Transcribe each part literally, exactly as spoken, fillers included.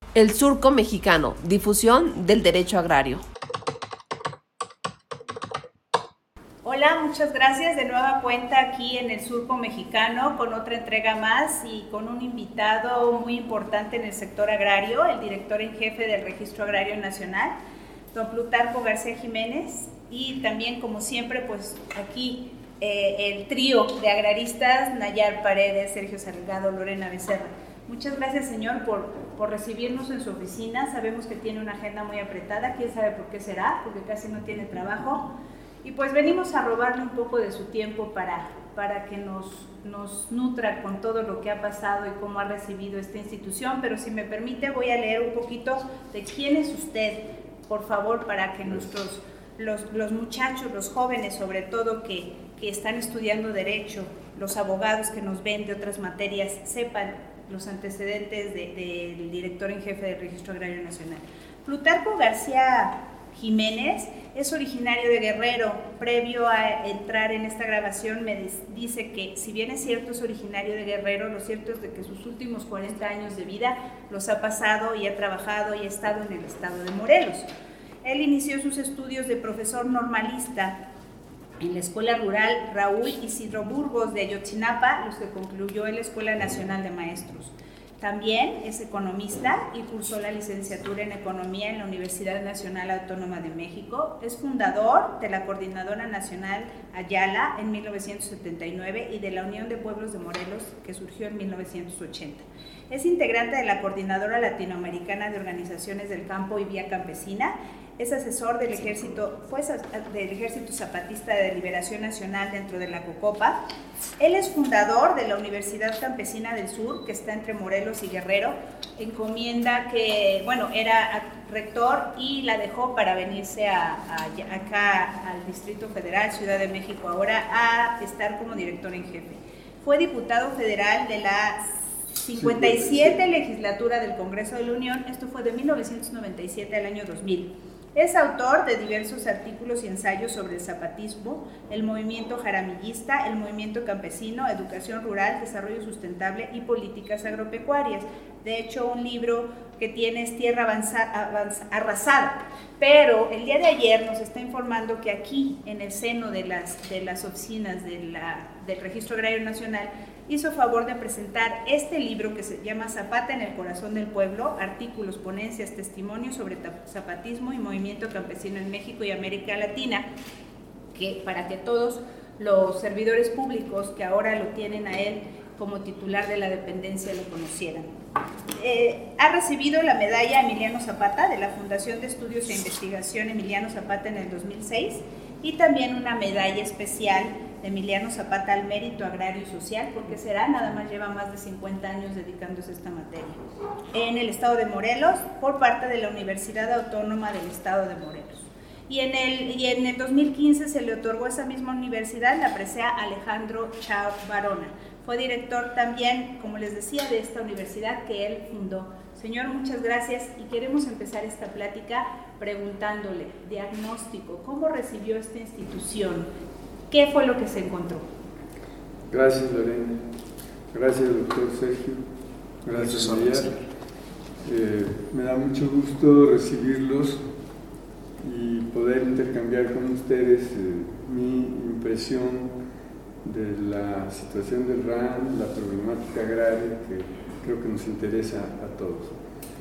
El Surco Mexicano, difusión del derecho agrario. Hola, muchas gracias de nueva cuenta aquí en el Surco Mexicano con otra entrega más y con un invitado muy importante en el sector agrario, el director en jefe del Registro Agrario Nacional, don Plutarco García Jiménez, y también, como siempre, pues aquí eh, el trío de agraristas, Nayar Paredes, Sergio Salgado, Lorena Becerra. Muchas gracias, señor, por, por recibirnos en su oficina. Sabemos que tiene una agenda muy apretada, quién sabe por qué será, porque casi no tiene trabajo. Y pues venimos a robarle un poco de su tiempo para, para que nos, nos nutra con todo lo que ha pasado y cómo ha recibido esta institución. Pero si me permite, voy a leer un poquito de quién es usted, por favor, para que nuestros, los, los muchachos, los jóvenes sobre todo, que, que están estudiando Derecho, los abogados que nos ven de otras materias, sepan los antecedentes de, de, del director en jefe del Registro Agrario Nacional. Plutarco García Jiménez es originario de Guerrero. Previo a entrar en esta grabación me dice que, si bien es cierto es originario de Guerrero, lo cierto es de que sus últimos cuarenta años de vida los ha pasado y ha trabajado y ha estado en el estado de Morelos. Él inició sus estudios de profesor normalista en la Escuela Rural Raúl Isidro Burgos de Ayotzinapa, los que concluyó en la Escuela Nacional de Maestros. También es economista y cursó la licenciatura en Economía en la Universidad Nacional Autónoma de México. Es fundador de la Coordinadora Nacional Ayala en mil novecientos setenta y nueve y de la Unión de Pueblos de Morelos, que surgió en mil novecientos ochenta. Es integrante de la Coordinadora Latinoamericana de Organizaciones del Campo y Vía Campesina. Es asesor del Ejército, fue del Ejército Zapatista de Liberación Nacional dentro de la COCOPA. Él es fundador de la Universidad Campesina del Sur, que está entre Morelos y Guerrero, encomienda que, bueno, era rector y la dejó para venirse a, a, acá al Distrito Federal, Ciudad de México, ahora a estar como director en jefe. Fue diputado federal de la cincuenta y siete legislatura del Congreso de la Unión, esto fue de mil novecientos noventa y siete al año dos mil. Es autor de diversos artículos y ensayos sobre el zapatismo, el movimiento jaramillista, el movimiento campesino, educación rural, desarrollo sustentable y políticas agropecuarias. De hecho, un libro que tiene es Tierra avanza, avanza, Arrasada. Pero el día de ayer nos está informando que aquí, en el seno de las, de las oficinas de la, del Registro Agrario Nacional, hizo favor de presentar este libro que se llama Zapata en el corazón del pueblo, artículos, ponencias, testimonios sobre zapatismo y movimiento campesino en México y América Latina, que para que todos los servidores públicos que ahora lo tienen a él como titular de la dependencia lo conocieran. Eh, ha recibido la medalla Emiliano Zapata de la Fundación de Estudios e Investigación Emiliano Zapata en el dos mil seis y también una medalla especial de Emiliano Zapata al mérito agrario y social, porque será, nada más lleva más de cincuenta años dedicándose a esta materia, en el estado de Morelos, por parte de la Universidad Autónoma del Estado de Morelos. Y en el, y en el dos mil quince se le otorgó a esa misma universidad la presea Alejandro Chao Barona. Fue director también, como les decía, de esta universidad que él fundó. Señor, muchas gracias y queremos empezar esta plática preguntándole, diagnóstico, ¿cómo recibió esta institución? ¿Qué fue lo que se encontró? Gracias, Lorena. Gracias, doctor Sergio. Gracias, Nayar. Eh, me da mucho gusto recibirlos y poder intercambiar con ustedes eh, mi impresión de la situación del R A N, la problemática agraria que creo que nos interesa a todos.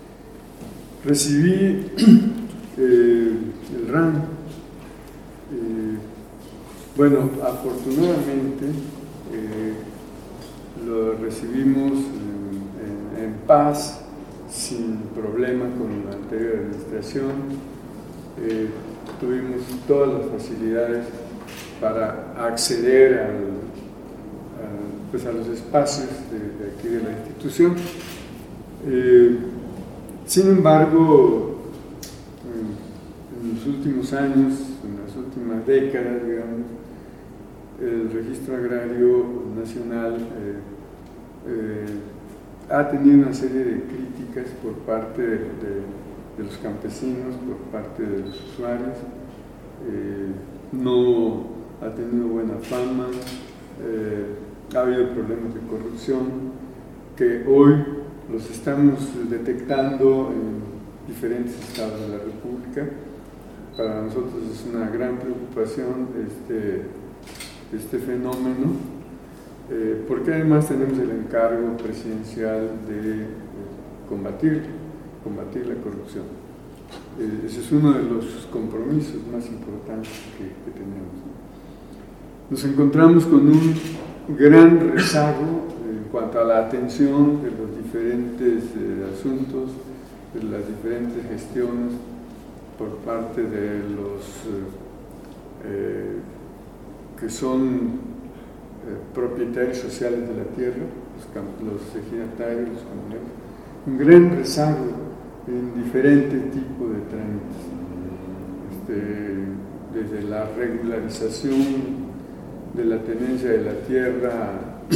Recibí eh, el R A N. Eh, bueno, afortunadamente eh, lo recibimos en, en, en paz, sin problema con la anterior administración. Eh, tuvimos todas las facilidades para acceder al, a, pues a los espacios de, de aquí de la institución. Eh, sin embargo, en, en los últimos años, en las últimas décadas, digamos, el Registro Agrario Nacional eh, eh, ha tenido una serie de críticas por parte de, de, de los campesinos, por parte de los usuarios. Eh, no ha tenido buena fama, eh, ha habido problemas de corrupción que hoy los estamos detectando en diferentes estados de la República. Para nosotros es una gran preocupación este, este fenómeno, eh, porque además tenemos el encargo presidencial de eh, combatir, combatir la corrupción. Eh, ese es uno de los compromisos más importantes que, que tenemos. Nos encontramos con un gran rezago en cuanto a la atención de los diferentes eh, asuntos, de las diferentes gestiones por parte de los eh, eh, que son eh, propietarios sociales de la tierra, los, los ejidatarios, los comuneros, un gran rezago en diferentes tipos de trámites, este, desde la regularización de la tenencia de la tierra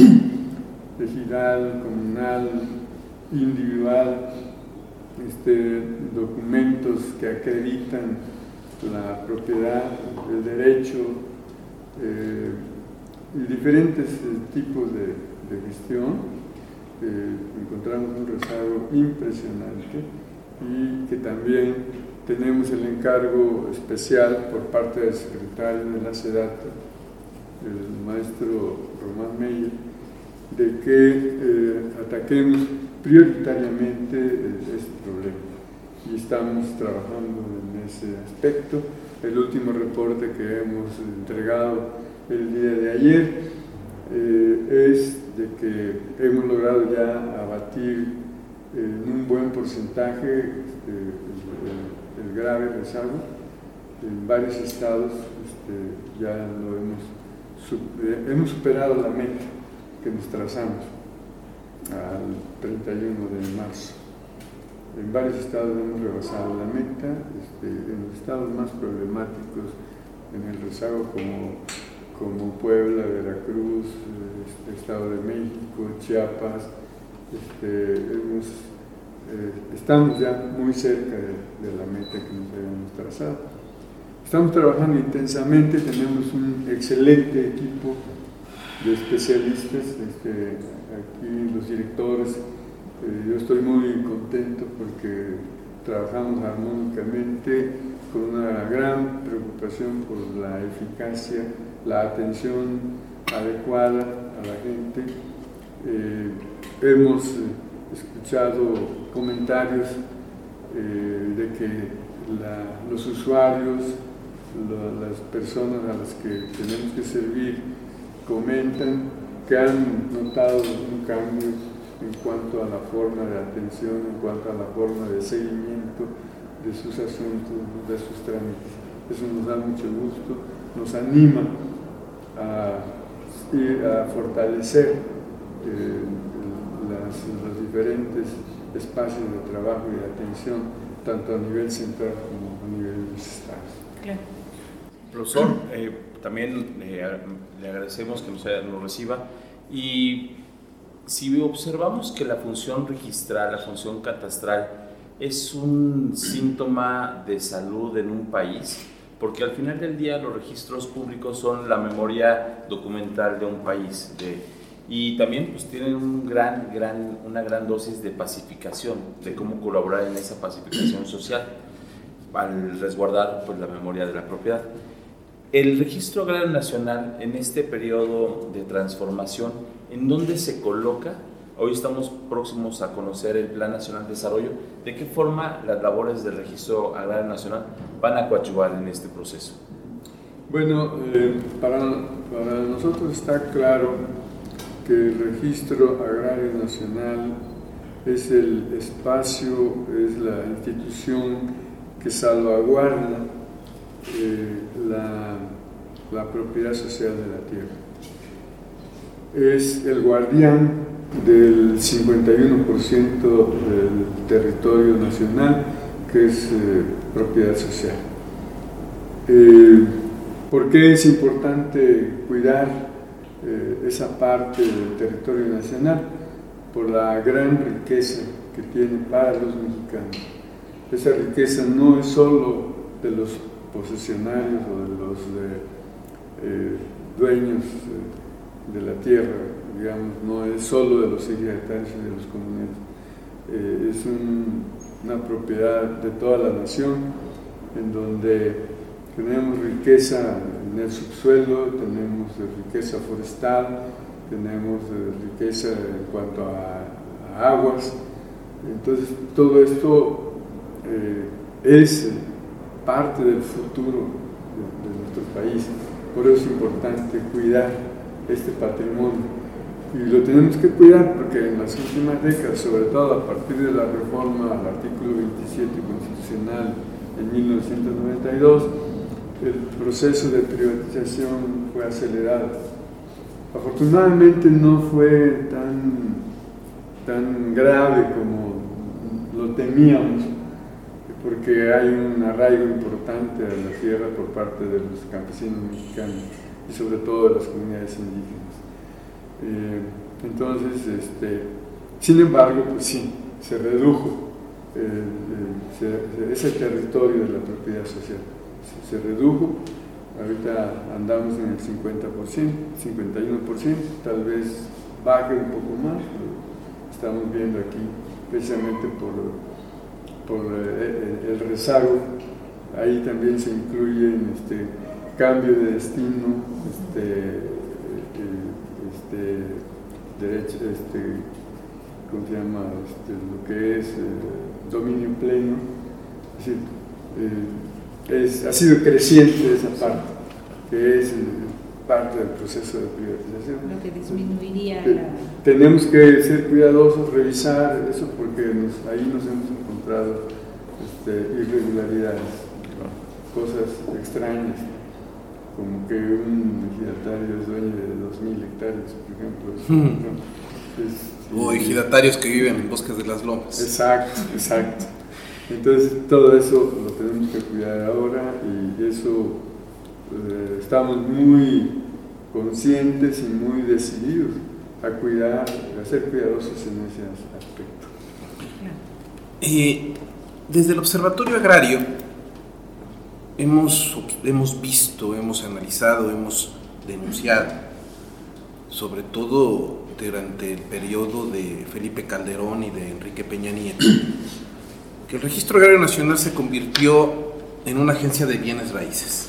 ejidal, comunal, individual, este, documentos que acreditan la propiedad, el derecho eh, y diferentes eh, tipos de, de gestión. Eh, encontramos un rezago impresionante y que también tenemos el encargo especial por parte del secretario de la SEDATU, el maestro Román Meyer, de que eh, ataquemos prioritariamente este problema, y estamos trabajando en ese aspecto. El último reporte que hemos entregado el día de ayer eh, es de que hemos logrado ya abatir en un buen porcentaje este, el, el grave rezago. En varios estados este, ya lo hemos, eh, hemos superado la meta que nos trazamos al treinta y uno de marzo. En varios estados hemos rebasado la meta, este, en los estados más problemáticos en el rezago como, como Puebla, Veracruz, este, Estado de México, Chiapas, este, hemos, eh, estamos ya muy cerca de, de la meta que nos habíamos trazado. Estamos trabajando intensamente, tenemos un excelente equipo de especialistas, este, aquí los directores, eh, yo estoy muy contento porque trabajamos armónicamente con una gran preocupación por la eficacia, la atención adecuada a la gente. Eh, hemos eh, escuchado comentarios eh, de que la, los usuarios, la, las personas a las que tenemos que servir, comentan que han notado un cambio en cuanto a la forma de atención, en cuanto a la forma de seguimiento de sus asuntos, de sus trámites. Eso nos da mucho gusto, nos anima a, a fortalecer eh, las, los diferentes espacios de trabajo y de atención, tanto a nivel central como a nivel de los estados. Claro. Profesor, eh, también eh, le agradecemos que nos, nos reciba, y si observamos que la función registral, la función catastral es un síntoma de salud en un país, porque al final del día los registros públicos son la memoria documental de un país, de, y también pues tienen un gran, gran, una gran dosis de pacificación, de cómo colaborar en esa pacificación social al resguardar pues la memoria de la propiedad. El Registro Agrario Nacional, en este periodo de transformación, ¿en dónde se coloca? Hoy estamos próximos a conocer el Plan Nacional de Desarrollo. ¿De qué forma las labores del Registro Agrario Nacional van a coadyuvar en este proceso? Bueno, eh, para, para nosotros está claro que el Registro Agrario Nacional es el espacio, es la institución que salvaguarda eh, la, la propiedad social de la tierra. Es el guardián del cincuenta y uno por ciento del territorio nacional, que es eh, propiedad social. Eh, ¿Por qué es importante cuidar eh, esa parte del territorio nacional? Por la gran riqueza que tiene para los mexicanos. Esa riqueza no es solo de los posesionarios o de los de, eh, dueños eh, de la tierra, digamos, no es solo de los ejidatarios y de los comuneros. eh, es un, una propiedad de toda la nación, en donde tenemos riqueza en el subsuelo, tenemos riqueza forestal, tenemos riqueza en cuanto a, a aguas. Entonces todo esto eh, es parte del futuro de, de nuestro país. Por eso es importante cuidar este patrimonio. Y lo tenemos que cuidar porque en las últimas décadas, sobre todo a partir de la reforma al artículo veintisiete constitucional en mil novecientos noventa y dos, el proceso de privatización fue acelerado. Afortunadamente no fue tan, tan grave como lo temíamos, porque hay un arraigo importante a la tierra por parte de los campesinos mexicanos y sobre todo de las comunidades indígenas. Eh, entonces, este, sin embargo, pues sí, se redujo eh, eh, se, ese territorio de la propiedad social, se, se redujo. Ahorita andamos en el cincuenta por ciento, cincuenta y uno por ciento, tal vez baje un poco más, pero estamos viendo aquí precisamente por, por eh, el, el rezago. Ahí también se incluyen este, cambio de destino, este, este, derecho, este, ¿cómo se llama? Este, lo que es eh, dominio pleno. Es decir, eh, es, ha sido creciente esa parte, que es eh, parte del proceso de privatización. Lo que disminuiría eh, la... Tenemos que ser cuidadosos, revisar eso, porque nos, ahí nos hemos encontrado este, irregularidades, cosas extrañas, como que un ejidatario es dueño de dos mil hectáreas, por ejemplo. Hmm. Es, o ejidatarios que viven en bosques de las lomas. Exacto, exacto. Entonces todo eso lo tenemos que cuidar ahora, y eso eh, estamos muy conscientes y muy decididos a cuidar, a ser cuidadosos en ese aspecto. Eh, desde el Observatorio Agrario hemos, hemos visto, hemos analizado, hemos denunciado, sobre todo durante el periodo de Felipe Calderón y de Enrique Peña Nieto, que el Registro Agrario Nacional se convirtió en una agencia de bienes raíces.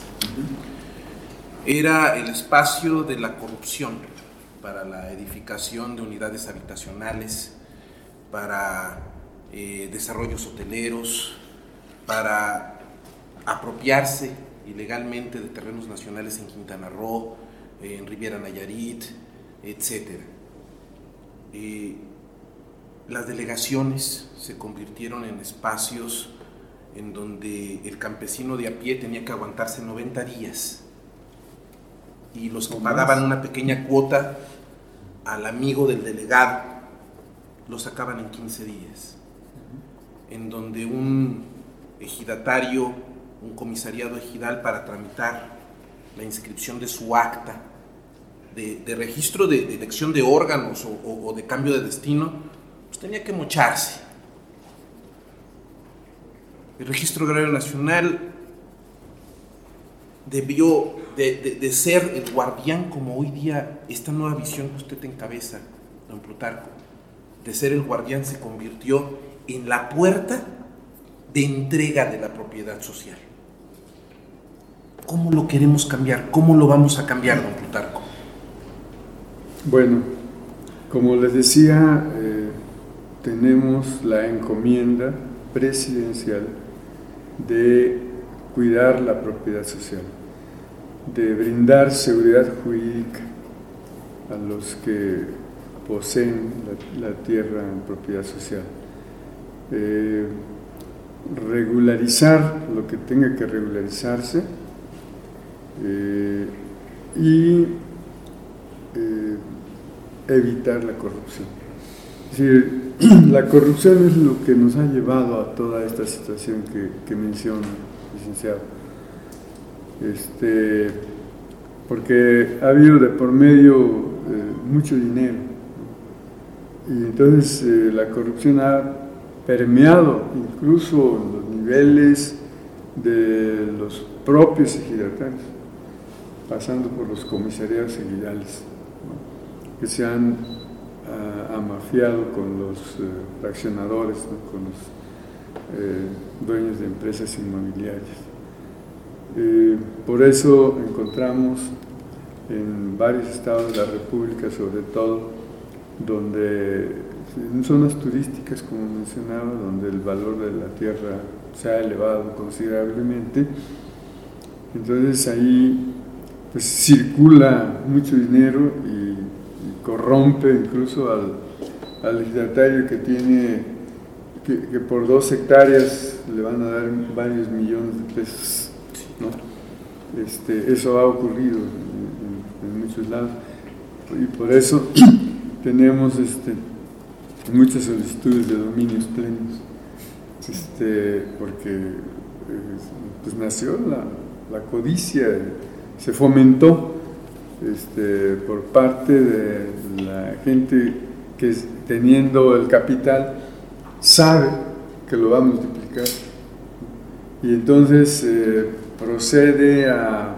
Era el espacio de la corrupción para la edificación de unidades habitacionales, para eh, desarrollos hoteleros, para apropiarse ilegalmente de terrenos nacionales en Quintana Roo, eh, en Riviera Nayarit, etcétera. Eh, las delegaciones se convirtieron en espacios en donde el campesino de a pie tenía que aguantarse noventa días, y los que pagaban una pequeña cuota al amigo del delegado lo sacaban en quince días, en donde un ejidatario, un comisariado ejidal, para tramitar la inscripción de su acta de, de registro de, de elección de órganos o, o, o de cambio de destino, pues tenía que mocharse. El Registro Agrario Nacional debió de, de, de ser el guardián, como hoy día esta nueva visión que usted encabeza, don Plutarco, de ser el guardián, se convirtió en la puerta de entrega de la propiedad social. ¿Cómo lo queremos cambiar? ¿Cómo lo vamos a cambiar, don Plutarco? Bueno, como les decía, eh, tenemos la encomienda presidencial de cuidar la propiedad social, de brindar seguridad jurídica a los que poseen la, la tierra en propiedad social, eh, regularizar lo que tenga que regularizarse, eh, y eh, evitar la corrupción. Es decir, la corrupción es lo que nos ha llevado a toda esta situación que, que menciona, licenciado. Este, porque ha habido de por medio eh, mucho dinero, ¿no? Y entonces eh, la corrupción ha permeado incluso los niveles de los propios ejidatarios, pasando por los comisariados ejidales, ¿no? Que se han ha, ha mafiado con los eh, fraccionadores, ¿no? Con los eh, dueños de empresas inmobiliarias. Eh, por eso encontramos en varios estados de la República, sobre todo, donde en zonas turísticas, como mencionaba, donde el valor de la tierra se ha elevado considerablemente, entonces ahí pues circula mucho dinero y, y corrompe incluso al, al lejidatario que tiene, que, que por dos hectáreas le van a dar varios millones de pesos, ¿no? Este, eso ha ocurrido en, en, en muchos lados y por eso tenemos este, muchas solicitudes de dominios plenos, este, porque pues nació la, la codicia, se fomentó este, por parte de la gente que teniendo el capital sabe que lo va a multiplicar y entonces eh, procede a,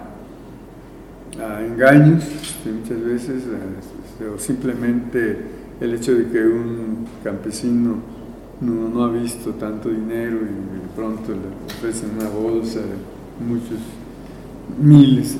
a engaños, este, muchas veces, este, o simplemente el hecho de que un campesino no, no ha visto tanto dinero y de pronto le ofrecen una bolsa de muchos miles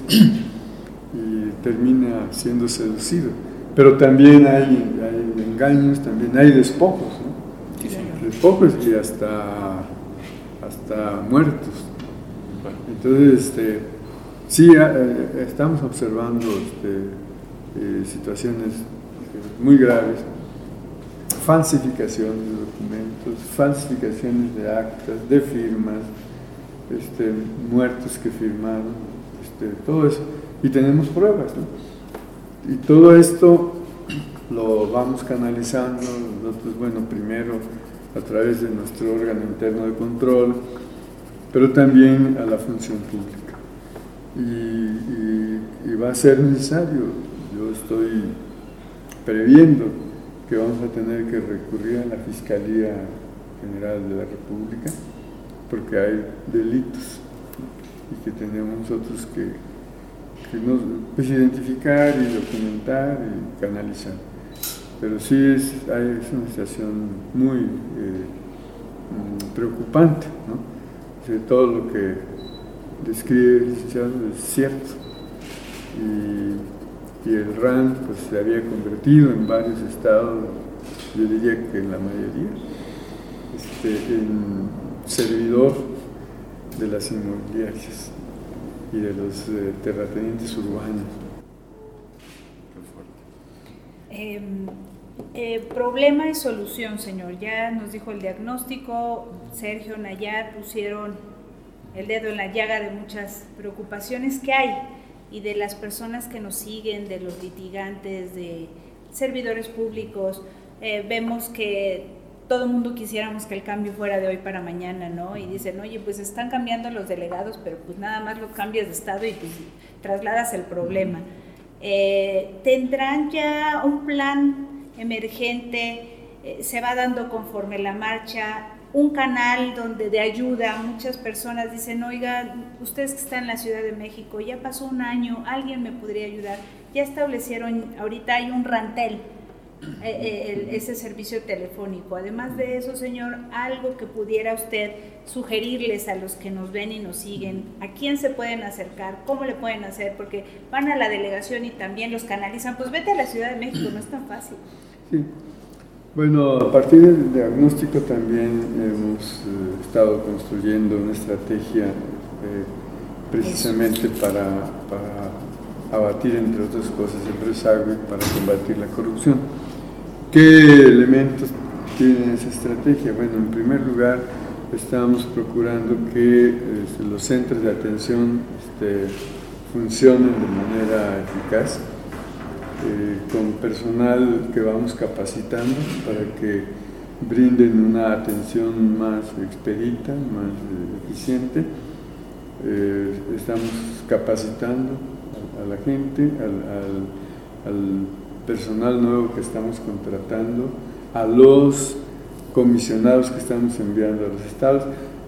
y termina siendo seducido. Pero también hay, hay engaños, también hay despojos, ¿no? Sí, señor. Despojos y hasta, hasta muertos. Entonces, este, sí, eh, estamos observando este, eh, situaciones muy graves, falsificaciones de documentos, falsificaciones de actas, de firmas, este, muertos que firmaron, este, todo eso, y tenemos pruebas, ¿no? Y todo esto lo vamos canalizando nosotros, bueno, primero a través de nuestro órgano interno de control, pero también a la función pública. Y, y, y va a ser necesario, yo estoy previendo que vamos a tener que recurrir a la Fiscalía General de la República porque hay delitos, ¿no? Y que tenemos nosotros que, que nos, pues, identificar y documentar y canalizar. Pero sí es, hay, es una situación muy eh, preocupante, ¿no? De todo lo que describe el licenciado es cierto. Y, y el R A N pues, se había convertido en varios estados, yo diría que en la mayoría, este, en servidor de las inmobiliarias y de los eh, terratenientes urbanos. Eh, eh, problema y solución, señor. Ya nos dijo el diagnóstico, Sergio, Nayar pusieron el dedo en la llaga de muchas preocupaciones que hay y de las personas que nos siguen, de los litigantes, de servidores públicos. Eh, vemos que todo el mundo quisiéramos que el cambio fuera de hoy para mañana, ¿no? Y dicen, oye, pues están cambiando los delegados, pero pues nada más los cambias de estado y pues trasladas el problema. Eh, ¿Tendrán ya un plan emergente? Eh, ¿Se va dando conforme la marcha? Un canal donde de ayuda muchas personas dicen, oiga, ustedes que están en la Ciudad de México, ya pasó un año, alguien me podría ayudar. Ya establecieron, ahorita hay un rantel, eh, el, ese servicio telefónico. Además de eso, señor, algo que pudiera usted sugerirles a los que nos ven y nos siguen, a quién se pueden acercar, cómo le pueden hacer, porque van a la delegación y también los canalizan, pues vete a la Ciudad de México, no es tan fácil. Sí. Bueno, a partir del diagnóstico también hemos eh, estado construyendo una estrategia eh, precisamente para, para abatir, entre otras cosas, el rezago y para combatir la corrupción. ¿Qué elementos tiene esa estrategia? Bueno, en primer lugar, estamos procurando que eh, los centros de atención este, funcionen de manera eficaz, Eh, con personal que vamos capacitando para que brinden una atención más expedita, más eh, eficiente. Eh, estamos capacitando a, a la gente, al, al, al personal nuevo que estamos contratando, a los comisionados que estamos enviando a los estados.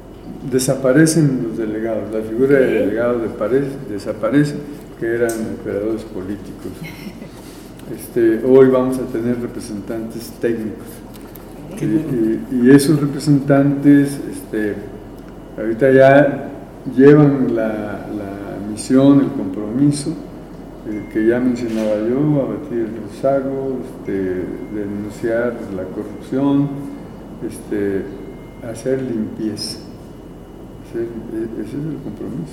Desaparecen los delegados, la figura de delegado desaparece, que eran operadores políticos. este, hoy vamos a tener representantes técnicos. Y, y, y esos representantes este, ahorita ya llevan la, la misión, el compromiso eh, que ya mencionaba yo, abatir el rezago, este, denunciar la corrupción, este, hacer limpieza. Ese, ese es el compromiso.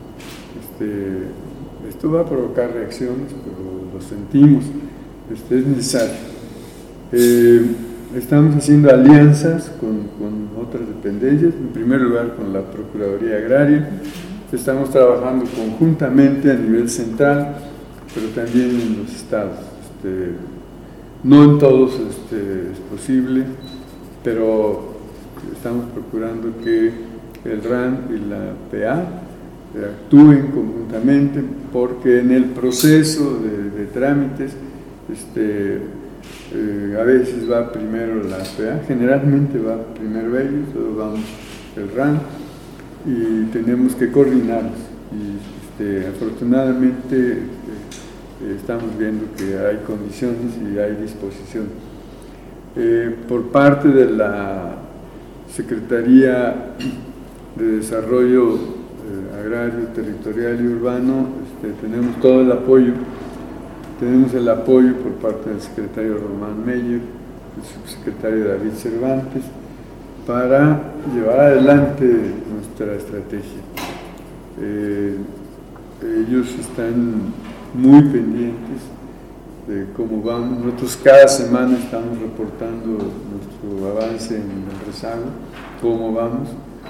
Este, esto va a provocar reacciones, pero lo sentimos, este, es necesario. Eh, estamos haciendo alianzas con, con otras dependencias, en primer lugar con la Procuraduría Agraria. Estamos trabajando conjuntamente a nivel central, pero también en los estados. Este, no en todos este, es posible, pero estamos procurando que el R A N y la P A actúen conjuntamente, porque en el proceso de, de trámites este, eh, a veces va primero la P A, generalmente va primero ellos, luego vamos el R A N y tenemos que coordinarnos. Y este, afortunadamente eh, estamos viendo que hay condiciones y hay disposición. Eh, por parte de la Secretaría de Desarrollo eh, Agrario, Territorial y Urbano, este, tenemos todo el apoyo. Tenemos el apoyo por parte del secretario Román Meyer, el subsecretario David Cervantes, para llevar adelante nuestra estrategia. Eh, ellos están muy pendientes de cómo vamos. Nosotros cada semana estamos reportando nuestro avance en el rezago, cómo vamos.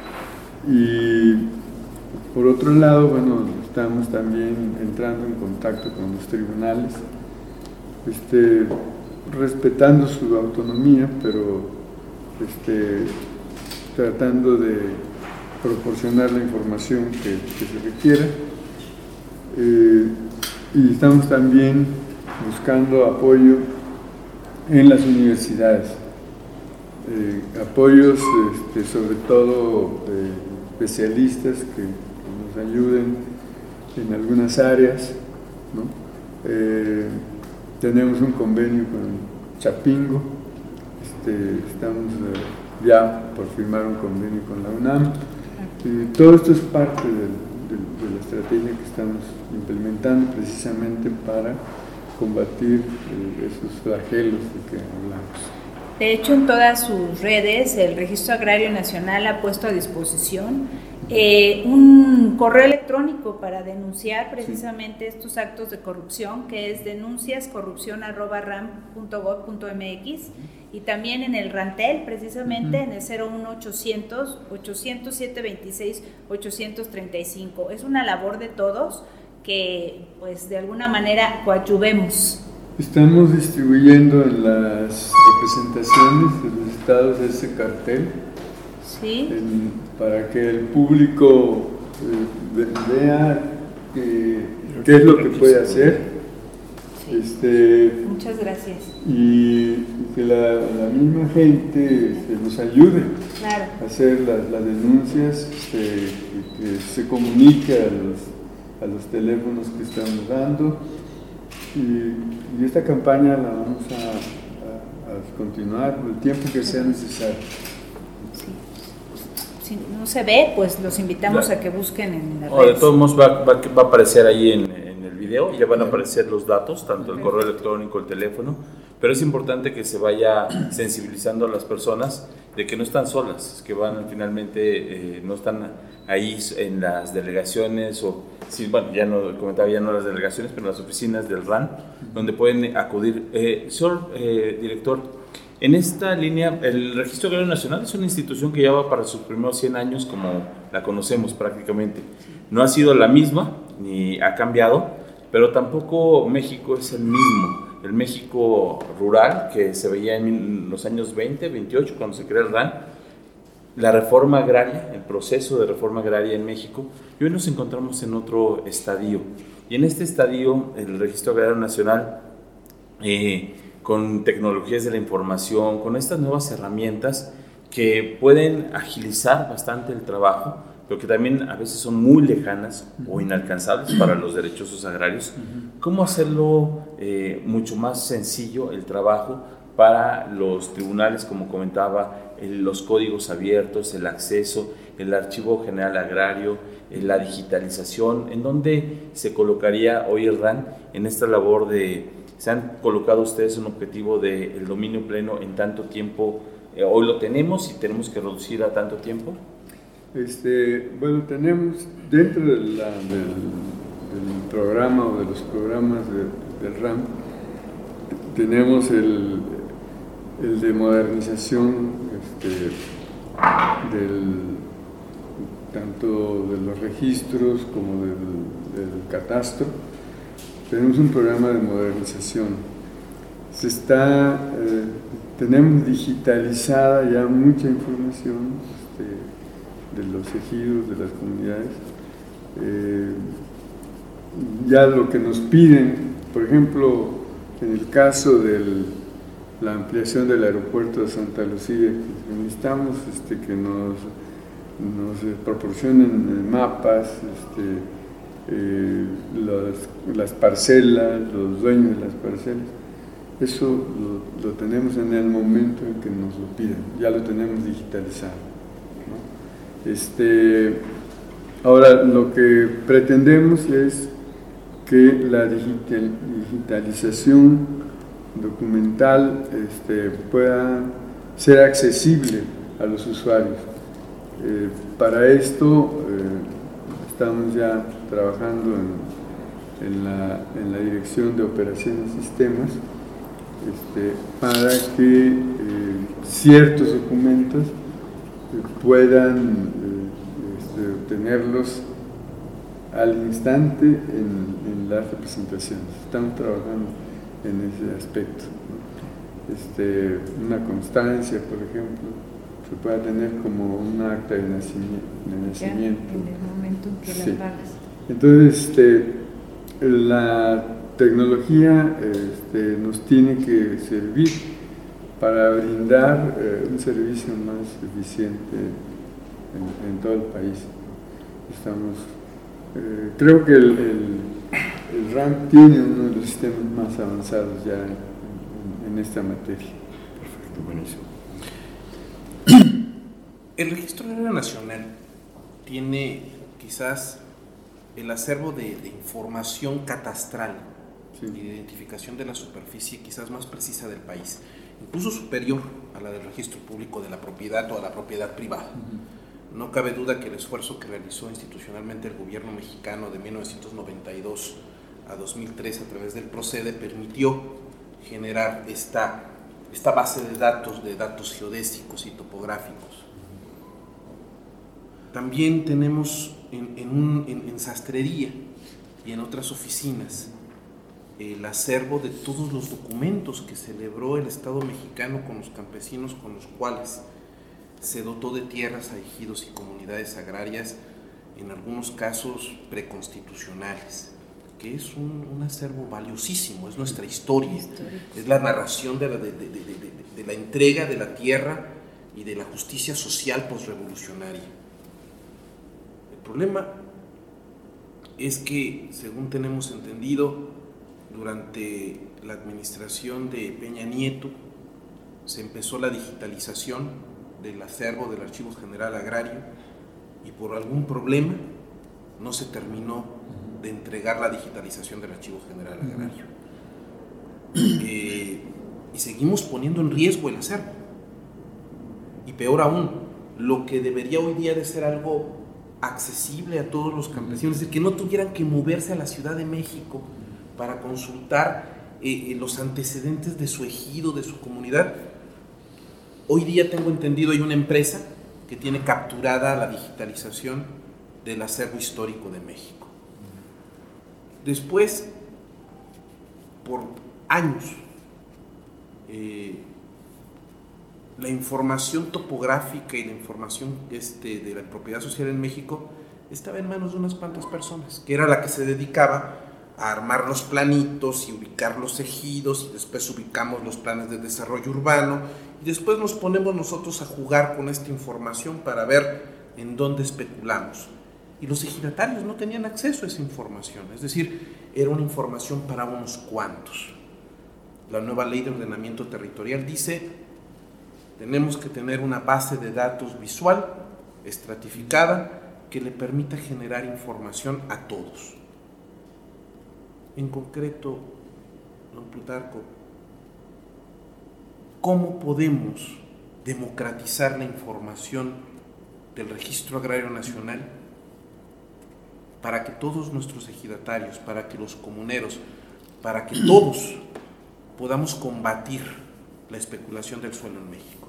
Y por otro lado, bueno, estamos también entrando en contacto con los tribunales, este, respetando su autonomía, pero este, tratando de proporcionar la información que, que se requiera. Eh, y estamos también buscando apoyo en las universidades, eh, apoyos este, sobre todo de especialistas que, que nos ayuden en algunas áreas, ¿no? Eh, tenemos un convenio con Chapingo, este, estamos eh, ya por firmar un convenio con la UNAM, y todo esto es parte del, del, de la estrategia que estamos implementando precisamente para combatir eh, esos flagelos de que hablamos. De hecho, en todas sus redes, el Registro Agrario Nacional ha puesto a disposición eh, un correo electrónico para denunciar precisamente sí. estos actos de corrupción, que es denuncias corrupción arroba ram punto gob punto mx, y también en el Rantel, precisamente uh-huh. en el cero uno ochocientos, ochocientos, setecientos veintiséis, ochocientos treinta y cinco. Es una labor de todos que, pues, de alguna manera coadyuvemos. Estamos distribuyendo en las representaciones de los estados ese cartel, ¿sí? en, para que el público eh, vea que, qué es lo que puede hacer. Sí. Este, Muchas gracias. Y que la, la misma gente este, nos ayude claro. a hacer las, las denuncias, este, que se comunique a los, a los teléfonos que estamos dando. Y, y esta campaña la vamos a, a, a continuar por el tiempo que sea necesario. Sí. Si no se ve, pues los invitamos la, a que busquen en las oh, redes. De todos modos va, va, va a aparecer ahí en, en el video, ya van a aparecer los datos, tanto el correo electrónico, el teléfono, pero es importante que se vaya sensibilizando a las personas de que no están solas, que van finalmente, eh, no están ahí en las delegaciones, o sí, bueno, ya no comentaba, ya no las delegaciones, pero las oficinas del R A N, donde pueden acudir. Eh, señor eh, director, en esta línea, el Registro Agrario Nacional es una institución que ya va para sus primeros cien años, como la conocemos prácticamente. No ha sido la misma, ni ha cambiado, pero tampoco México es el mismo. El México rural, que se veía en los años veinte, veintiocho, cuando se creó el R A N, la reforma agraria, el proceso de reforma agraria en México, y hoy nos encontramos en otro estadio. Y en este estadio, el Registro Agrario Nacional, eh, con tecnologías de la información, con estas nuevas herramientas que pueden agilizar bastante el trabajo, pero que también a veces son muy lejanas o inalcanzables para los derechosos agrarios. ¿Cómo hacerlo eh, mucho más sencillo el trabajo para los tribunales, como comentaba, el, los códigos abiertos, el acceso, el Archivo General Agrario, eh, la digitalización? ¿En dónde se colocaría hoy el R A N en esta labor de, se han colocado ustedes un objetivo del dominio pleno en tanto tiempo? Eh, hoy lo tenemos y tenemos que reducir a tanto tiempo. Este, bueno, tenemos dentro de la, del, del programa o de los programas de, del R A N, tenemos el, el de modernización este, del, tanto de los registros como del, del catastro. Tenemos un programa de modernización. Se está, eh, tenemos digitalizada ya mucha información este, de los ejidos, de las comunidades. Eh, ya lo que nos piden, por ejemplo, en el caso de la ampliación del aeropuerto de Santa Lucía, necesitamos este, que nos, nos proporcionen mapas, este, eh, las, las parcelas, los dueños de las parcelas. Eso lo, lo tenemos en el momento en que nos lo piden, ya lo tenemos digitalizado. Este, ahora lo que pretendemos es que la digital, digitalización documental este, pueda ser accesible a los usuarios. Eh, para esto eh, estamos ya trabajando en, en, la, en la Dirección de Operaciones y Sistemas este, para que eh, ciertos documentos puedan eh, este, obtenerlos al instante en, en las representaciones. Estamos trabajando en ese aspecto, ¿no? Este, una constancia, por ejemplo, se pueda tener como un acta de nacimiento. De nacimiento. Ya, en el momento en que sí. la pagas. Entonces, este, la tecnología este, nos tiene que servir para brindar eh, un servicio más eficiente en, en todo el país. Estamos, eh, creo que el, el, el R A N tiene uno de los sistemas más avanzados ya en, en esta materia. Perfecto, buenísimo. El Registro Agrario Nacional tiene quizás el acervo de, de información catastral sí. y de identificación de la superficie quizás más precisa del país, incluso superior a la del registro público de la propiedad o a la propiedad privada. Uh-huh. No cabe duda que el esfuerzo que realizó institucionalmente el gobierno mexicano de mil novecientos noventa y dos a dos mil tres a través del PROCEDE permitió generar esta, esta base de datos, de datos geodésicos y topográficos. También tenemos en, en, un, en, en sastrería y en otras oficinas el acervo de todos los documentos que celebró el Estado mexicano con los campesinos con los cuales se dotó de tierras a ejidos y comunidades agrarias, en algunos casos preconstitucionales, que es un, un acervo valiosísimo, es nuestra historia, historia. Es la narración de la, de, de, de, de, de la entrega de la tierra y de la justicia social posrevolucionaria. El problema es que, según tenemos entendido, durante la administración de Peña Nieto se empezó la digitalización del acervo del Archivo General Agrario y por algún problema no se terminó de entregar la digitalización del Archivo General Agrario. Eh, y seguimos poniendo en riesgo el acervo. Y peor aún, lo que debería hoy día de ser algo accesible a todos los campesinos, es decir, que no tuvieran que moverse a la Ciudad de México para consultar eh, los antecedentes de su ejido, de su comunidad. Hoy día tengo entendido, hay una empresa que tiene capturada la digitalización del acervo histórico de México. Después, por años, eh, la información topográfica y la información este, de la propiedad social en México estaba en manos de unas cuantas personas, que era la que se dedicaba a armar los planitos y ubicar los ejidos, y después ubicamos los planes de desarrollo urbano, y después nos ponemos nosotros a jugar con esta información para ver en dónde especulamos. Y los ejidatarios no tenían acceso a esa información, es decir, era una información para unos cuantos. La nueva ley de ordenamiento territorial dice, tenemos que tener una base de datos visual, estratificada, que le permita generar información a todos. En concreto, don Plutarco, ¿cómo podemos democratizar la información del Registro Agrario Nacional para que todos nuestros ejidatarios, para que los comuneros, para que todos podamos combatir la especulación del suelo en México?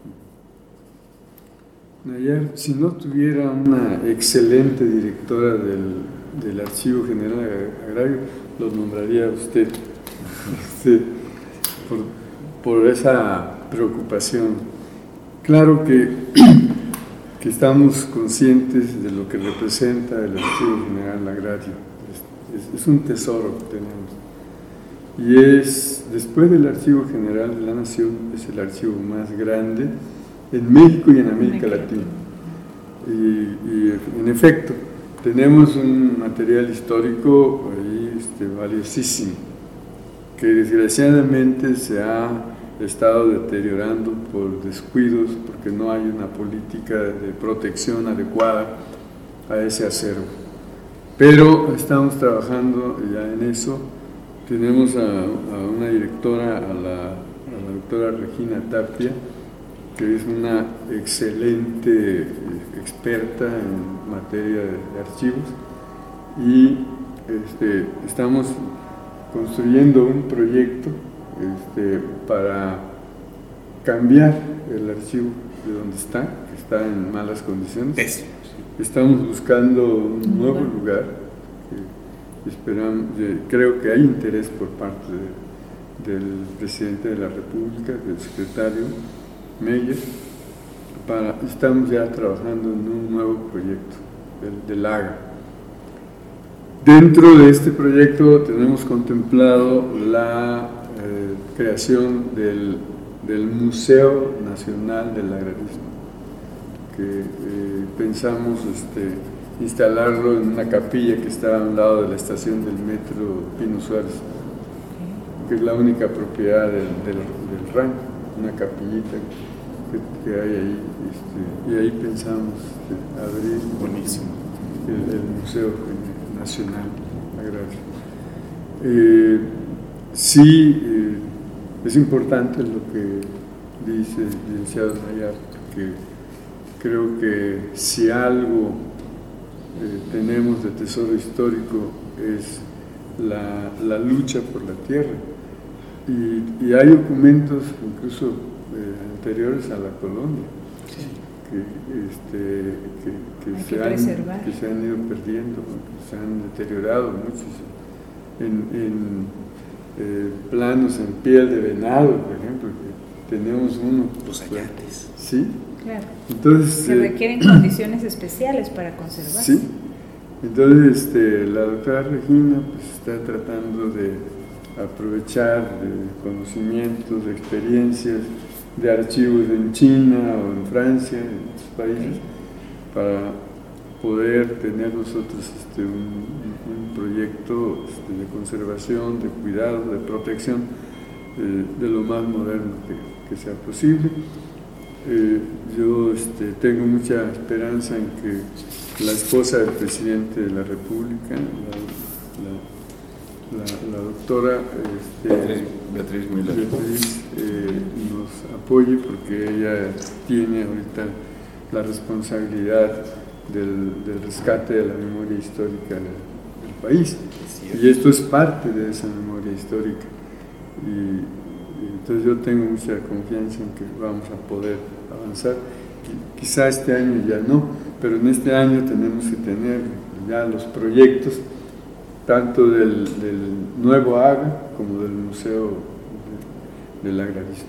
Nayar, si no tuviera una excelente directora del, del Archivo General Agrario, lo nombraría usted, este, por, por esa preocupación. Claro que, que estamos conscientes de lo que representa el Archivo General Agrario. Es, es, es un tesoro que tenemos. Y es, después del Archivo General de la Nación, es el archivo más grande en México y en América Latina. Y, y en efecto, tenemos un material histórico ahí este, valiosísimo, que desgraciadamente se ha estado deteriorando por descuidos, porque no hay una política de protección adecuada a ese acervo. Pero estamos trabajando ya en eso. Tenemos a, a una directora, a la, a la doctora Regina Tapia, que es una excelente experta en materia de archivos, y este, estamos construyendo un proyecto este, para cambiar el archivo de donde está, que está en malas condiciones. Eso. Estamos buscando un nuevo lugar, que esperamos, creo que hay interés por parte de, del presidente de la República, del secretario Meyer, para, estamos ya trabajando en un nuevo proyecto, el del AGA. Dentro de este proyecto tenemos contemplado la eh, creación del, del Museo Nacional del Agrarismo, que eh, pensamos este, instalarlo en una capilla que está a un lado de la estación del metro Pino Suárez, que es la única propiedad del, del, del rancho, una capillita que, que hay ahí, este, y ahí pensamos este, abrir buenísimo el, el Museo Nacional Agrario. Eh, sí, eh, es importante lo que dice el licenciado Nayar, porque creo que si algo eh, tenemos de tesoro histórico es la, la lucha por la tierra, y, y hay documentos incluso eh, anteriores a la colonia que, este, que, que, se que, han, que se han ido perdiendo, que se han deteriorado muchos en, en eh, planos en piel de venado, por ejemplo, que tenemos uno. Los ayates. Sí. Claro. Entonces, se requieren eh, condiciones especiales para conservar. Sí. Entonces, este, la doctora Regina pues, está tratando de aprovechar de conocimientos, de experiencias, de archivos en China o en Francia, en otros países, para poder tener nosotros este, un, un proyecto este, de conservación, de cuidado, de protección eh, de lo más moderno que, que sea posible. Eh, yo este, tengo mucha esperanza en que la esposa del presidente de la República, la, la La, la doctora este, Beatriz, Beatriz Müller, Beatriz, eh, nos apoye, porque ella tiene ahorita la responsabilidad del, del rescate de la memoria histórica del, del país, y esto es parte de esa memoria histórica, y, y entonces yo tengo mucha confianza en que vamos a poder avanzar. Quizá este año ya no, pero en este año tenemos que tener ya los proyectos tanto del, del nuevo AGA como del Museo de, del Agrarismo.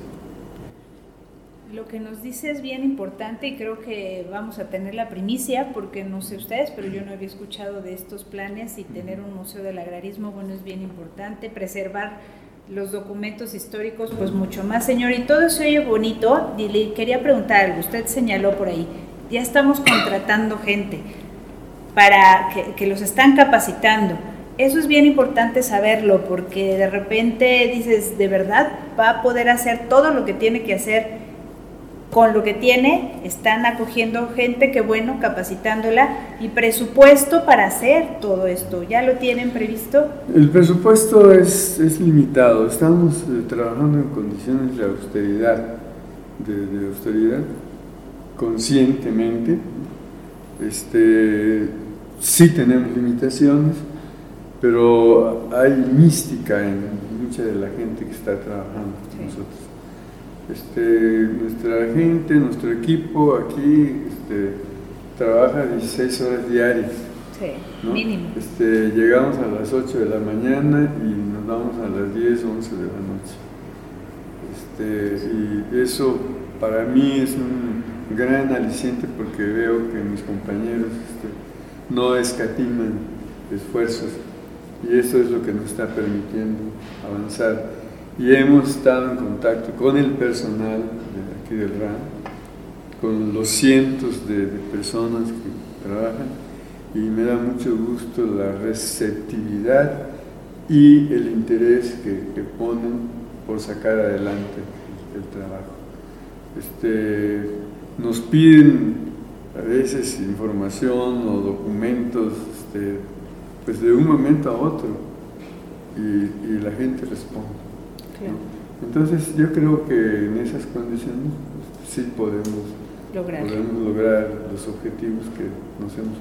Lo que nos dice es bien importante, y creo que vamos a tener la primicia, porque no sé ustedes, pero yo no había escuchado de estos planes, y tener un Museo del Agrarismo, bueno, es bien importante. Preservar los documentos históricos, pues mucho más, señor, y todo eso oye bonito. Y le quería preguntar algo, usted señaló por ahí, ya estamos contratando gente para que, que los están capacitando. Eso es bien importante saberlo, porque de repente dices, ¿de verdad va a poder hacer todo lo que tiene que hacer con lo que tiene? Están acogiendo gente, que bueno, capacitándola, y presupuesto para hacer todo esto. ¿Ya lo tienen previsto? El presupuesto es, es limitado. Estamos eh, trabajando en condiciones de austeridad, de, de austeridad, conscientemente. Este, sí tenemos limitaciones, pero hay mística en mucha de la gente que está trabajando con sí. nosotros. Este, nuestra gente, nuestro equipo aquí este, trabaja dieciséis horas diarias. Sí, ¿no? Mínimo. Este, llegamos a las ocho de la mañana y nos vamos a las diez, once de la noche. Este, y eso para mí es un gran aliciente, porque veo que mis compañeros este, no escatiman esfuerzos, y eso es lo que nos está permitiendo avanzar. Y hemos estado en contacto con el personal de aquí del R A N, con los cientos de, de personas que trabajan, y me da mucho gusto la receptividad y el interés que, que ponen por sacar adelante el, el trabajo. Este, nos piden a veces información o documentos este, pues de un momento a otro, y, y la gente responde. Claro. Entonces yo creo que en esas condiciones pues, sí podemos lograr. podemos lograr los objetivos que nos hemos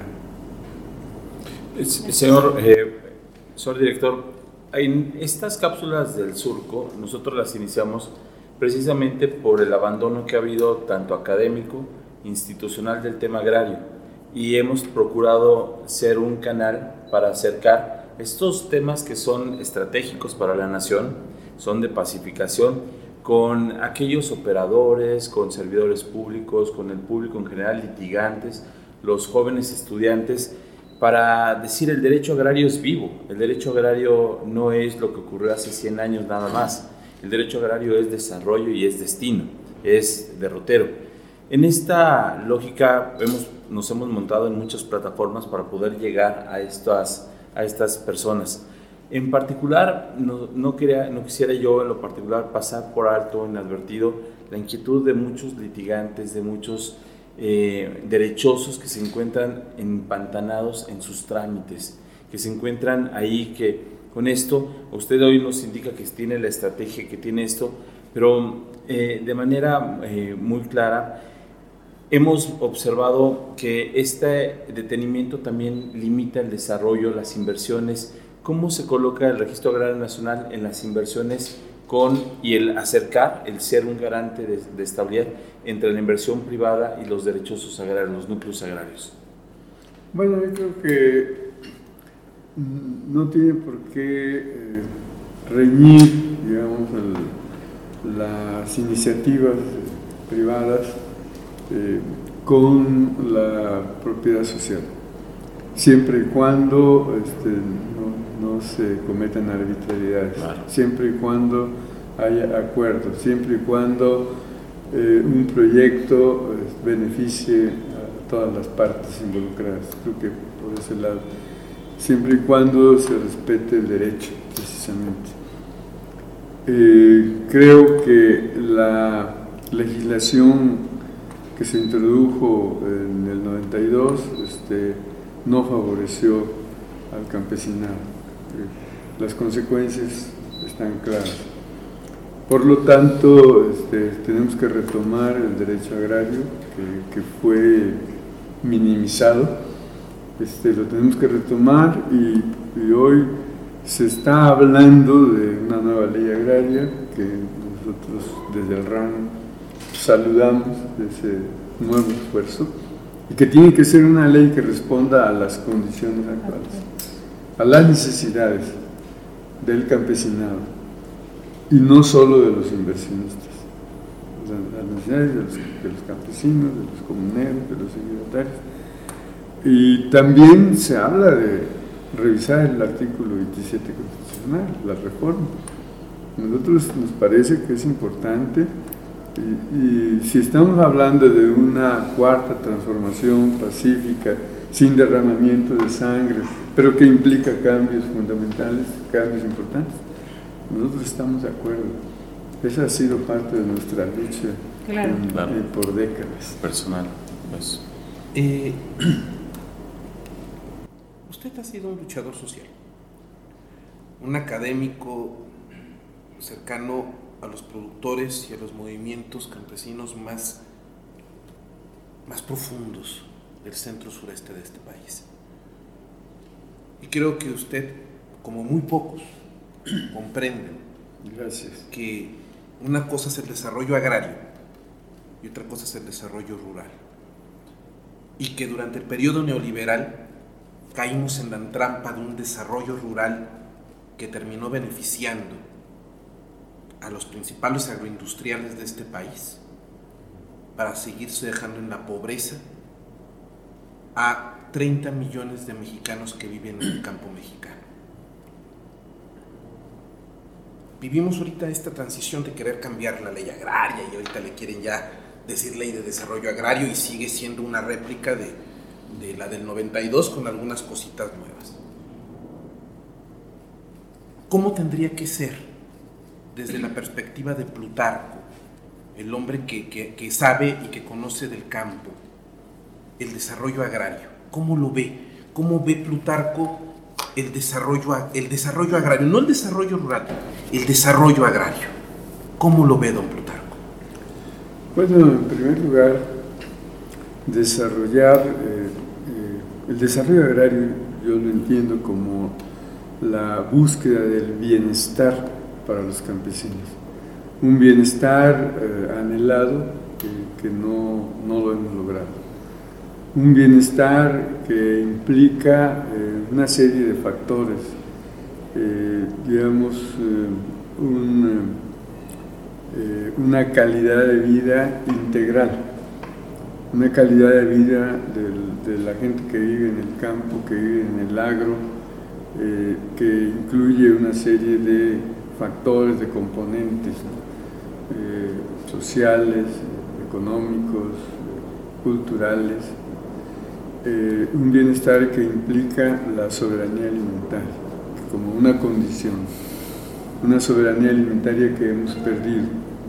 planteado. Señor, eh, señor director, en estas cápsulas del surco nosotros las iniciamos precisamente por el abandono que ha habido tanto académico, institucional del tema agrario, y hemos procurado ser un canal para acercar estos temas que son estratégicos para la nación, son de pacificación, con aquellos operadores, con servidores públicos, con el público en general, litigantes, los jóvenes estudiantes, para decir el derecho agrario es vivo. El derecho agrario no es lo que ocurrió hace cien años nada más. El derecho agrario es desarrollo y es destino, es derrotero. En esta lógica hemos, nos hemos montado en muchas plataformas para poder llegar a estas, a estas personas. En particular, no, no, quería, no quisiera yo en lo particular pasar por alto, inadvertido, la inquietud de muchos litigantes, de muchos eh, derechosos que se encuentran empantanados en sus trámites, que se encuentran ahí, que con esto, usted hoy nos indica que tiene la estrategia, que tiene esto, pero eh, de manera eh, muy clara, hemos observado que este detenimiento también limita el desarrollo, las inversiones. ¿Cómo se coloca el Registro Agrario Nacional en las inversiones con, y el acercar, el ser un garante de, de estabilidad entre la inversión privada y los derechosos agrarios, los núcleos agrarios? Bueno, yo creo que no tiene por qué eh, reñir, digamos, el, las iniciativas privadas eh, con la propiedad social, siempre y cuando este, no, no se cometan arbitrariedades, claro. Siempre y cuando haya acuerdos, siempre y cuando eh, un proyecto eh, beneficie a todas las partes involucradas. Creo que por ese lado, siempre y cuando se respete el derecho, precisamente. Eh, creo que la legislación que se introdujo en el noventa y dos este, no favoreció al campesinado. Eh, las consecuencias están claras. Por lo tanto, este, tenemos que retomar el derecho agrario que, que fue minimizado. Este, lo tenemos que retomar y, y hoy se está hablando de una nueva ley agraria que nosotros desde el R A N saludamos de ese nuevo esfuerzo y que tiene que ser una ley que responda a las condiciones actuales, a las necesidades del campesinado y no solo de los inversionistas, las necesidades de los, de los campesinos, de los comuneros, de los ejidatarios. Y también se habla de revisar el artículo veintisiete constitucional, la reforma. A nosotros nos parece que es importante Y, y si estamos hablando de una cuarta transformación pacífica, sin derramamiento de sangre, pero que implica cambios fundamentales, cambios importantes, nosotros estamos de acuerdo. Esa ha sido parte de nuestra lucha Claro. en, Claro. en, por décadas. Personal, pues. Eh, usted ha sido un luchador social, un académico cercano a los productores y a los movimientos campesinos más, más profundos del centro sureste de este país. Y creo que usted, como muy pocos, comprende Gracias. que una cosa es el desarrollo agrario y otra cosa es el desarrollo rural. Y que durante el periodo neoliberal caímos en la trampa de un desarrollo rural que terminó beneficiando a los principales agroindustriales de este país para seguirse dejando en la pobreza a treinta millones de mexicanos que viven en el campo mexicano. Vivimos ahorita esta transición de querer cambiar la ley agraria y ahorita le quieren ya decir ley de desarrollo agrario y sigue siendo una réplica de, de la del noventa y dos con algunas cositas nuevas. ¿Cómo tendría que ser desde la perspectiva de Plutarco, el hombre que, que, que sabe y que conoce del campo, el desarrollo agrario? ¿Cómo lo ve? ¿Cómo ve Plutarco el desarrollo, el desarrollo agrario? No el desarrollo rural, el desarrollo agrario. ¿Cómo lo ve don Plutarco? Bueno, en primer lugar, desarrollar, eh, eh, el desarrollo agrario yo lo entiendo como la búsqueda del bienestar para los campesinos. Un bienestar eh, anhelado que, que no, no lo hemos logrado. Un bienestar que implica eh, una serie de factores, eh, digamos, eh, un, eh, una calidad de vida integral, una calidad de vida del, de la gente que vive en el campo, que vive en el agro, eh, que incluye una serie de factores, de componentes, ¿no? eh, sociales, económicos, culturales. Eh, un bienestar que implica la soberanía alimentaria como una condición, una soberanía alimentaria que hemos perdido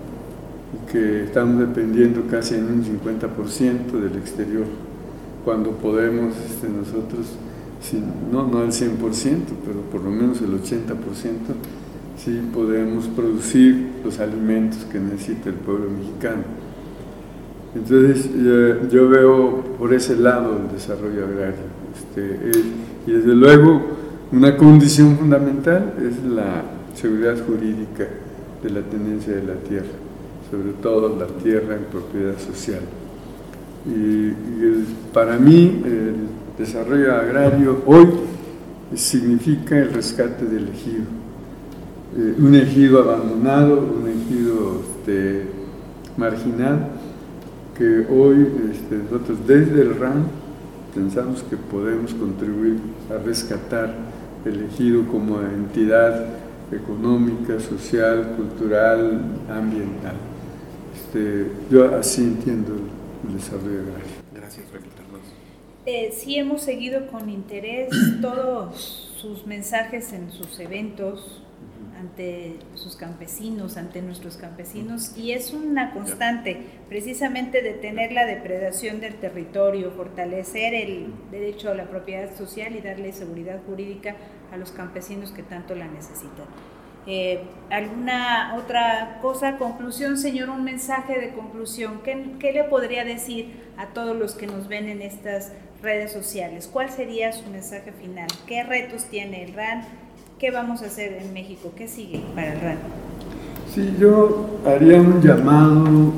y que estamos dependiendo casi en un cincuenta por ciento del exterior, cuando podemos este, nosotros, si, no, no al cien por ciento, pero por lo menos el ochenta por ciento, sí podemos producir los alimentos que necesita el pueblo mexicano. Entonces yo, yo veo por ese lado el desarrollo agrario, este, es, y desde luego una condición fundamental es la seguridad jurídica de la tenencia de la tierra, sobre todo la tierra en propiedad social. Y, y el, para mí el desarrollo agrario hoy significa el rescate del ejido, eh, un ejido abandonado, un ejido este, marginal, que hoy este, nosotros desde el R A N pensamos que podemos contribuir a rescatar el ejido como entidad económica, social, cultural, ambiental. Este, yo así entiendo el desarrollo agrario. Gracias, doctor. Eh, sí hemos seguido con interés todos sus mensajes en sus eventos ante sus campesinos, ante nuestros campesinos, y es una constante precisamente detener la depredación del territorio, fortalecer el derecho a la propiedad social y darle seguridad jurídica a los campesinos que tanto la necesitan. Eh, ¿Alguna otra cosa? Conclusión, señor, un mensaje de conclusión. ¿Qué, qué le podría decir a todos los que nos ven en estas redes sociales? ¿Cuál sería su mensaje final? ¿Qué retos tiene el R A N? ¿Qué vamos a hacer en México? ¿Qué sigue para el R A N? Sí, yo haría un llamado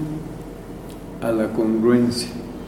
a la congruencia,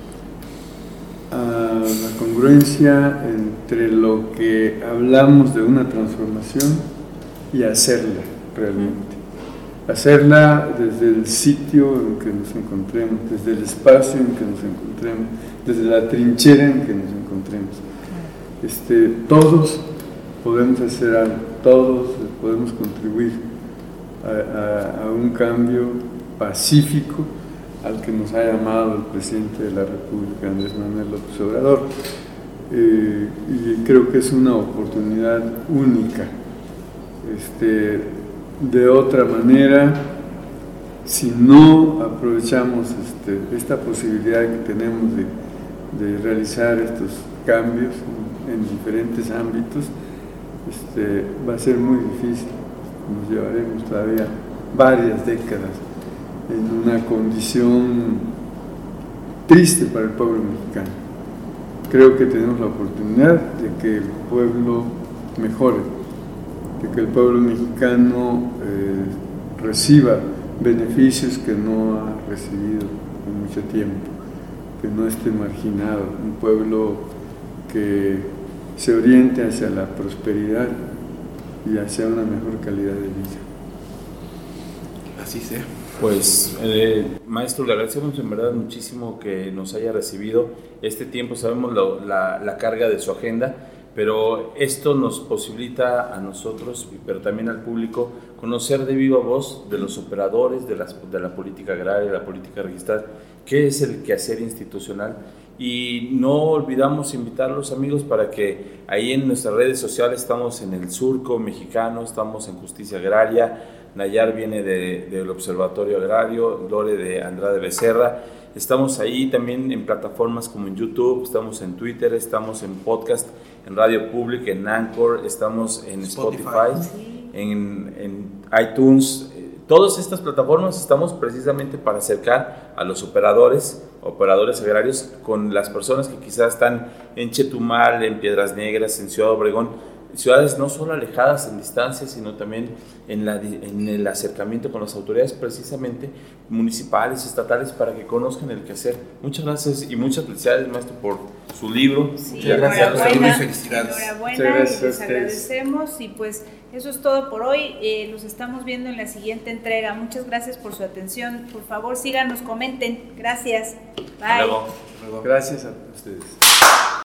a la congruencia entre lo que hablamos de una transformación y hacerla realmente. Hacerla desde el sitio en que nos encontremos, desde el espacio en que nos encontremos, desde la trinchera en que nos encontremos. Este, todos podemos hacer algo, todos podemos contribuir a, a, a un cambio pacífico al que nos ha llamado el presidente de la República, Andrés Manuel López Obrador. Eh, y creo que es una oportunidad única. Este, de otra manera, si no aprovechamos este, esta posibilidad que tenemos de, de realizar estos cambios en, en diferentes ámbitos, este, va a ser muy difícil. Nos llevaremos todavía varias décadas en una condición triste para el pueblo mexicano. Creo que tenemos la oportunidad de que el pueblo mejore, de que el pueblo mexicano eh, reciba beneficios que no ha recibido en mucho tiempo, que no esté marginado, un pueblo que se oriente hacia la prosperidad y hacia una mejor calidad de vida. Así sea. Pues, eh, maestro, le agradecemos en verdad muchísimo que nos haya recibido este tiempo. Sabemos lo, la, la carga de su agenda, pero esto nos posibilita a nosotros, pero también al público, conocer de viva voz de los operadores de, las, de la política agraria, de la política registral, qué es el quehacer institucional. Y no olvidamos invitar a los amigos para que ahí en nuestras redes sociales estamos en el Surco Mexicano, estamos en Justicia Agraria, Nayar viene de, del Observatorio Agrario, Lore de Andrade Becerra. Estamos ahí también en plataformas como en YouTube, estamos en Twitter, estamos en podcast, en Radio Public, en Anchor, estamos en Spotify, Spotify en, en iTunes. Todas estas plataformas estamos precisamente para acercar a los operadores, operadores agrarios con las personas que quizás están en Chetumal, en Piedras Negras, en Ciudad Obregón, ciudades no solo alejadas en distancia, sino también en, la, en el acercamiento con las autoridades precisamente municipales, estatales, para que conozcan el quehacer. Muchas gracias y muchas felicidades, maestro, por su libro. Sí, muchas gracias. Enhorabuena, Felicidades. enhorabuena, gracias y les agradecemos y pues eso es todo por hoy. Eh, los estamos viendo en la siguiente entrega. Muchas gracias por su atención. Por favor, síganos, comenten. Gracias. Bye. Hasta luego. Gracias a ustedes.